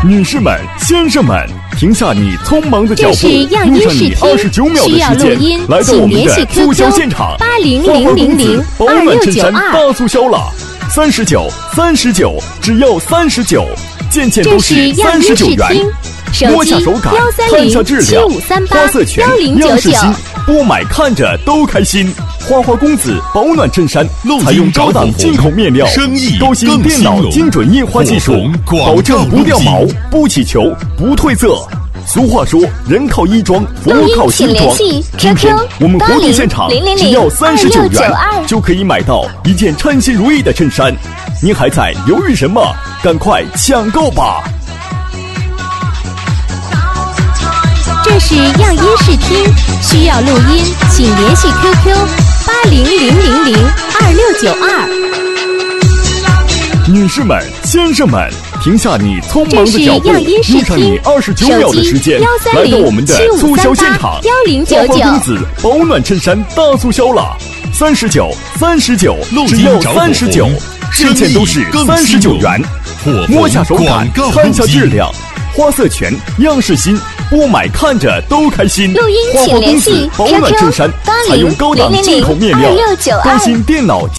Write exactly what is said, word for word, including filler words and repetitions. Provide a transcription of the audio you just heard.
女士们、先生们，停下你匆忙的脚步，用上你二十九秒的时间，来到我们的促销现场。 八零零零零二六九二， 大促销了，三十九，三十九，只要三十九，件件都是三十九元。摸下手感，看下质量，花色全，样式新，多买看着都开心。花花公子保暖衬衫，采用高档进口面料，高新电脑精准印花技术，保证不掉毛、不起球、不褪色。俗话说，人靠衣装，服务靠新装。今天我们活动现场只要三十九元，就可以买到一件称心如意的衬衫。您还在犹豫什么？赶快抢购吧！ 这是样音视听，需要录音，请联系 Q Q 八零零零零二六九二。 女士们、先生们，停下你匆忙的脚步，用上你二十九秒的时间，来到我们的促销现场。花花公子保暖衬衫大促销了，三十九，三十九，只要三十九，件件都是三十九元。摸下手感，看下质量，花色全，样式新。多买看着都开心。 录音请联系 Q Q 保暖衬衫，采用高档进口面料，高新电脑。